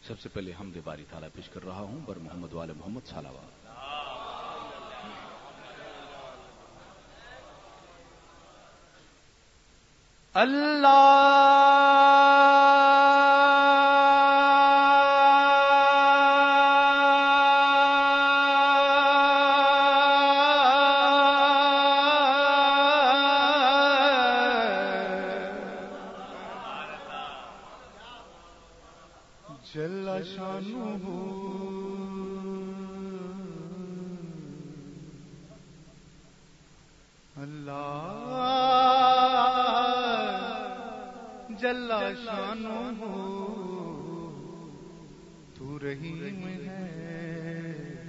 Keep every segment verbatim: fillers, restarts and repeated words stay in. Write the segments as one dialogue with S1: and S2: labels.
S1: سب سے پہلے حمد باری تعالیٰ پیش کر رہا ہوں بر محمد والے محمد صلوات.
S2: اللہ جل شانہ اللہ جل شانہ تو رحیم ہے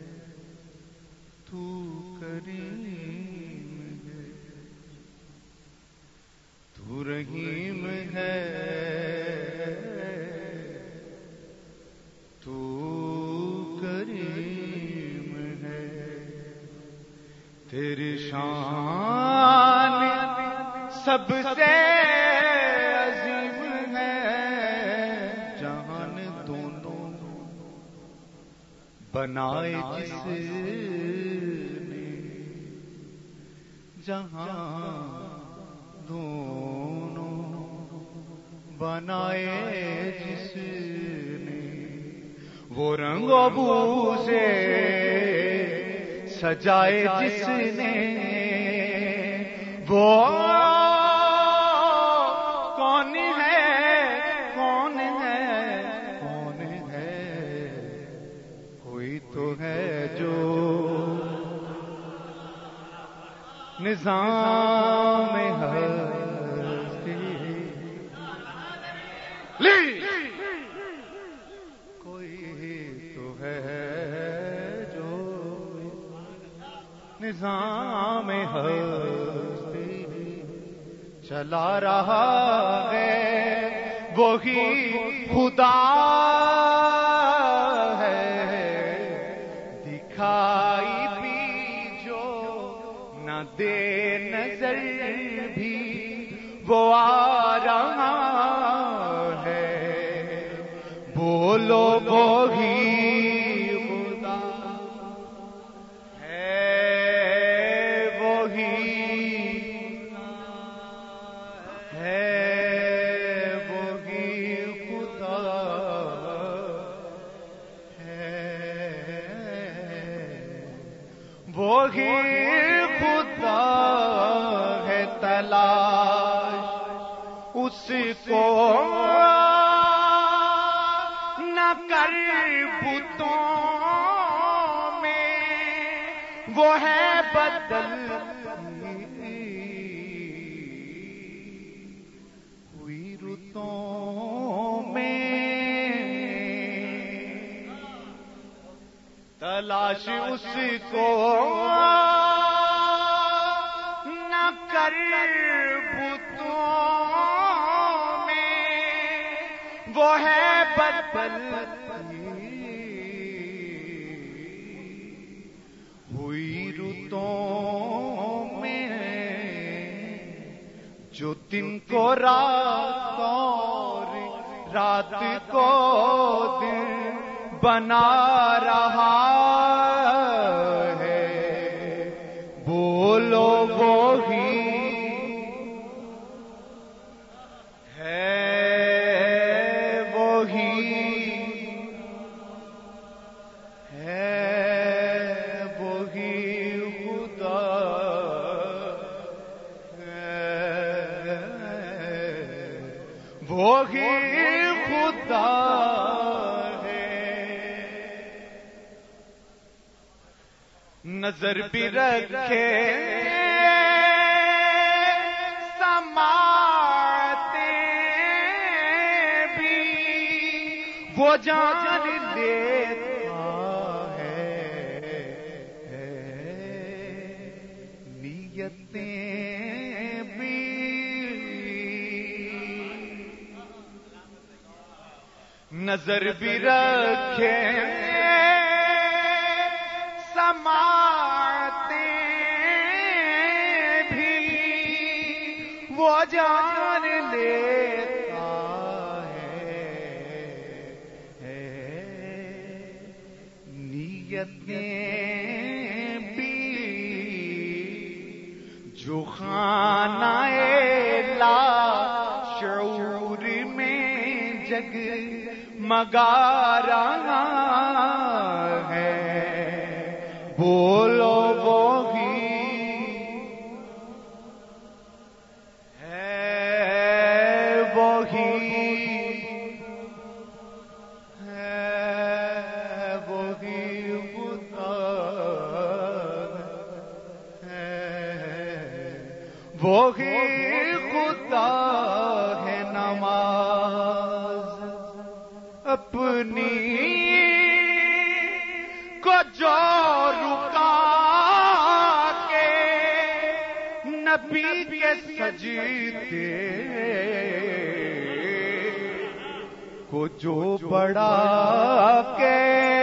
S2: تو کریم ہے تو رحیم ہے تو کریم ہے تیری شان سب سے عظیم ہے جہان دونوں بنائے جس نے جہان دونوں بنائے جس نے وہ رنگ و بو سے سجائے جس نے وہ کون ہے کون ہے کون ہے کوئی تو ہے جو نظام ہستی لی نظام ہستی چلا رہا ہے وہی خدا ہے دکھائی بھی جو نہ دے نظر بھی وہ آ رہا ہے بولو وہی وہی خدا ہے تلاش اس کو نہ کر بتوں میں وہ ہے بدل ہوئی رتوں میں تلاش اس کو نہ کر بتوں میں وہ ہے بدل ہوئی رتوں میں جو دن کو رات اور رات کو دن بنا رہا ہے بولو وہی ہے وہی ہے وہی خدا ہے وہی خدا نظر بھی رکھے سماتے بھی وہ جان لیتا ہے نیتیں بھی نظر بھی رکھے سماتے بھی وہ جان لیتا ہے نیتیں بھی جو خانہ لا شعور میں جگ مگا رہا ہے، بولو وہی ہے، وہی وہی خدا ہے، نماز اپنی کو جو رکا کے نبی کے سجدے کو جو بڑھا کے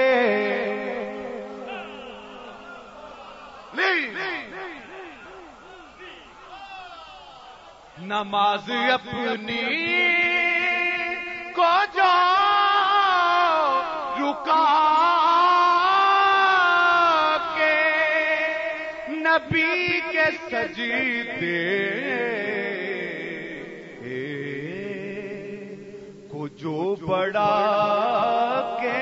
S2: نماز اپنی کو جو رکا کے نبی کے سجدے کو جو بڑھا کے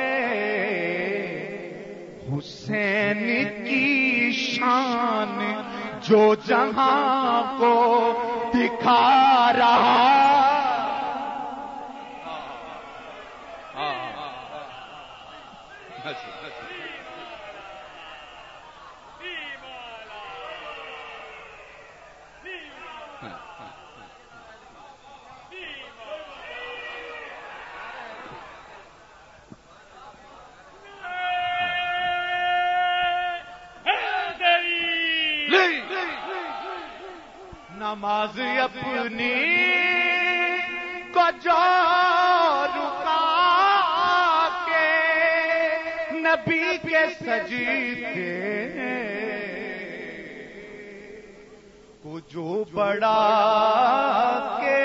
S2: حسین کی شان جو جہاں کو دکھا رہا نماز اپنی کو جو رکا کے نبی کے سجدے کو جو بڑھا کے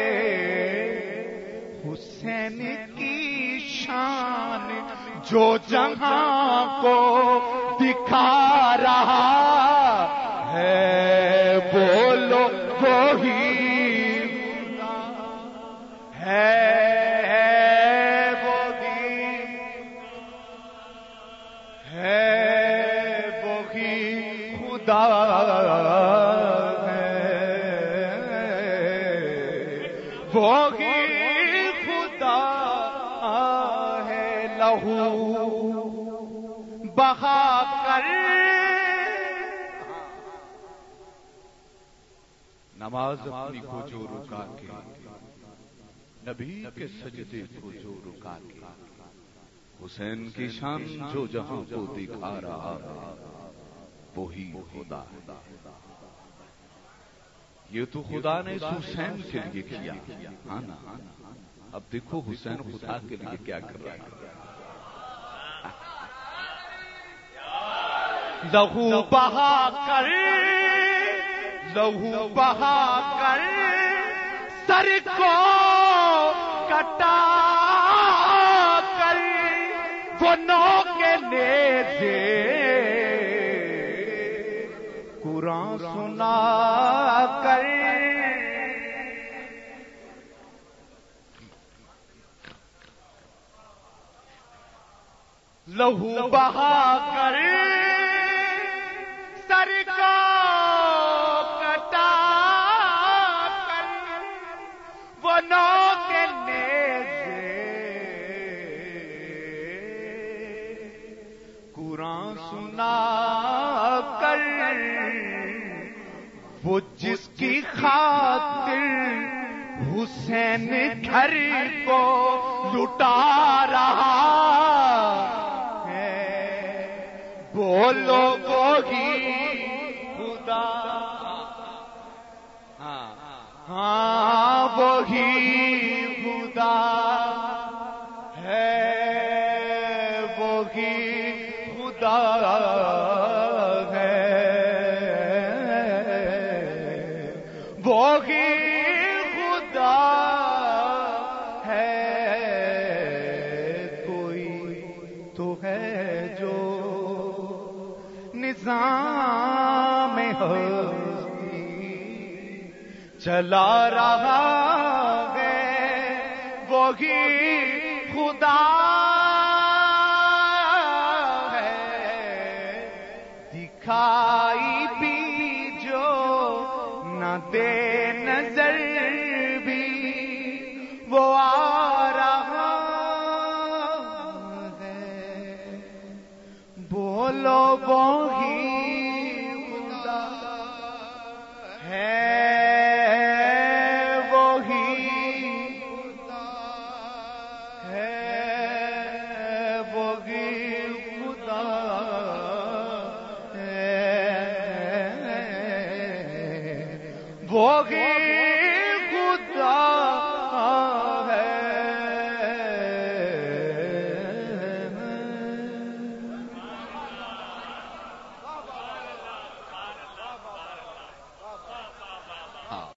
S2: حسین کی شان جو جہاں کو دکھا رہا ہے، بولو وہی ہے، وہی ہے، وہی خدا ہے، وہی خدا ہے، لہو بہا کر نماز اپنی کو جو رکا کے نبی کے سجدے کو جو رکا کے حسین کی شان جو جہاں کو دکھا رہا ہے، وہی خدا ہے۔ یہ تو خدا نے اس حسین کے لیے کیا، ہاں نا؟ اب دیکھو حسین خدا کے لیے کیا کر رہا ہے۔ لہو بہا کر لہو بہا کر سر کو کٹا کر وہ نو کے نیزے قرآن سنا کر لہو بہا کر سر کو کے نیزے قرآن سنا کر وہ جس کی خاطر حسین گھر کو لٹا رہا ہے، بولو وہی خدا، ہاں وہی خدا ہے، وہی خدا ہے، وہی خدا ہے، کوئی تو ہے جو چلا رہا ہے وہی خدا ہے، دکھائی بھی جو نہ دے نظر بھی وہ آ رہا ہے، بولو وہی خدا ہے، وہی